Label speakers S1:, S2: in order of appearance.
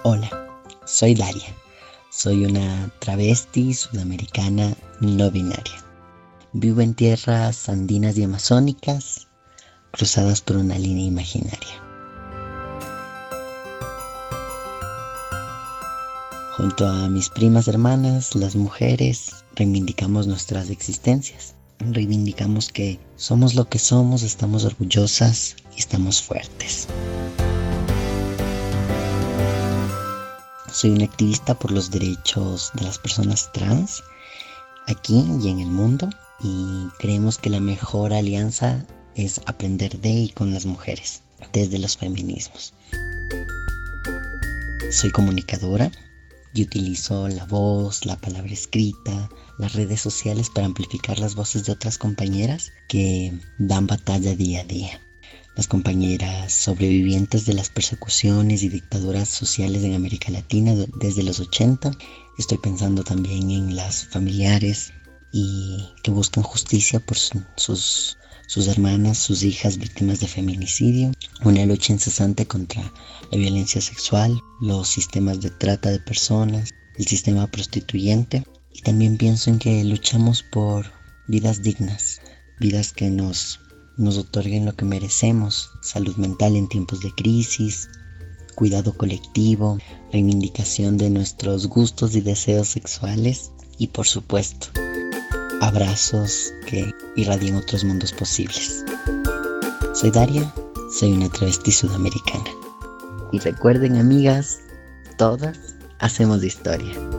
S1: Hola, soy Daria. Soy una travesti sudamericana no binaria. Vivo en tierras andinas y amazónicas, cruzadas por una línea imaginaria. Junto a mis primas hermanas, las mujeres, reivindicamos nuestras existencias. Reivindicamos que somos lo que somos, estamos orgullosas y estamos fuertes. Soy una activista por los derechos de las personas trans aquí y en el mundo, y creemos que la mejor alianza es aprender de y con las mujeres desde los feminismos. Soy comunicadora y utilizo la voz, la palabra escrita, las redes sociales para amplificar las voces de otras compañeras que dan batalla día a día. Las compañeras sobrevivientes de las persecuciones y dictaduras sociales en América Latina desde los 80. Estoy pensando también en las familiares y que buscan justicia por sus hermanas, sus hijas víctimas de feminicidio, una lucha incesante contra la violencia sexual, los sistemas de trata de personas, el sistema prostituyente. Y también pienso en que luchamos por vidas dignas, vidas que nos otorguen lo que merecemos: salud mental en tiempos de crisis, cuidado colectivo, reivindicación de nuestros gustos y deseos sexuales y, por supuesto, abrazos que irradien otros mundos posibles. Soy Daria, soy una travesti sudamericana. Y recuerden, amigas, todas hacemos historia.